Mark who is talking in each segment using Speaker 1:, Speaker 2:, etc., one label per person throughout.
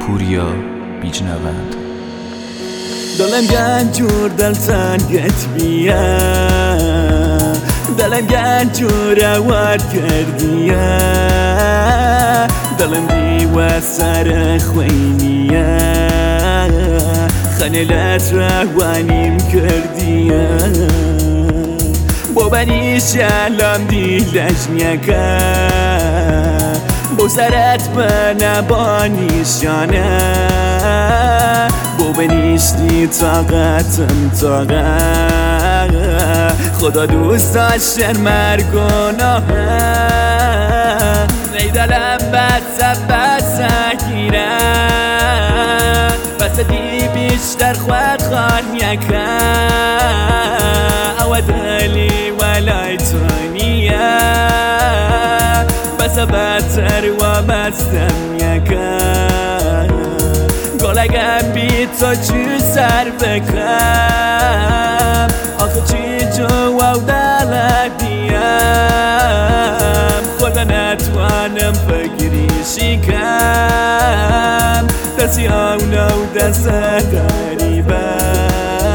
Speaker 1: پوریا بیجنوند.
Speaker 2: دلم گنجور دلتنگت بیا، دلم گنجور وارد کردیا، دلم دیوه سر خوینیا، خنلت روانیم کردیا، با بنیش علام دیلش نیکا، با سرت بنبانیشانه، با بنیشتی طاقتم طاقت، خدا دوست داشتن مرگ و ناهه، نیدلم بس گیرم، بس دی بیشتر خواد خان یکا، او دلی ولای تانیه، بس بدتر و بستم یکا، گلگم بی تو چی سر بکم، آخه چی جواب دلت دیم، خدا نتوانم فکریشی کم، دستی آونو دست غریبم.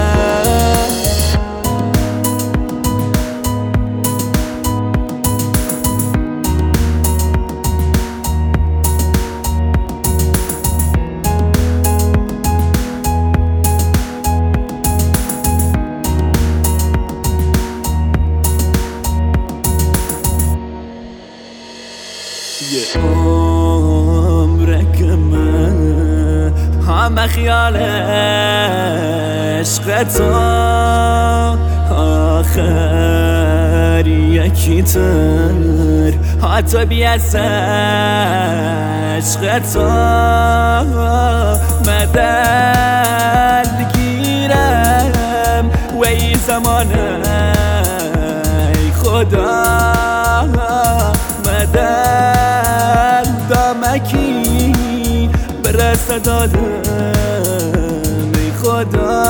Speaker 2: یه عمره که من همه خیال عشق تو، آخر یکی تر حتی بیست عشق تو، مدل گیرم و ای زمانه ای خدا، مدل دامکی برسه دادم ای خدا،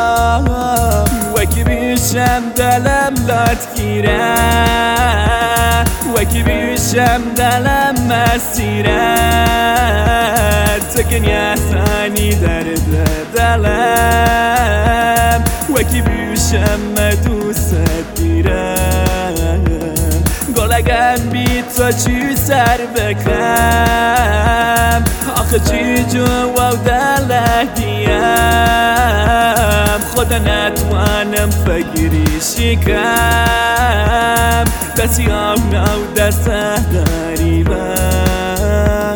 Speaker 2: وکی بیشم دلم لات گیره، وکی بیشم دلم مسیره، تکن یحسانی در دلم، وکی بیشم دوست دیرم، گلگم بی تو چی سر بکم، آخه چی جواب دلت دیم، خدا نتوانم فکریشی کم، دستی آونو دست غریبم.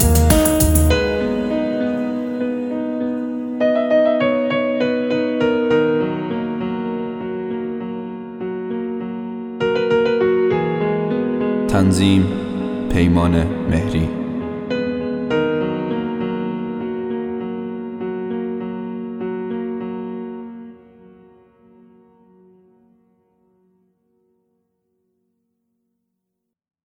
Speaker 1: تنظیم پیمان مهری.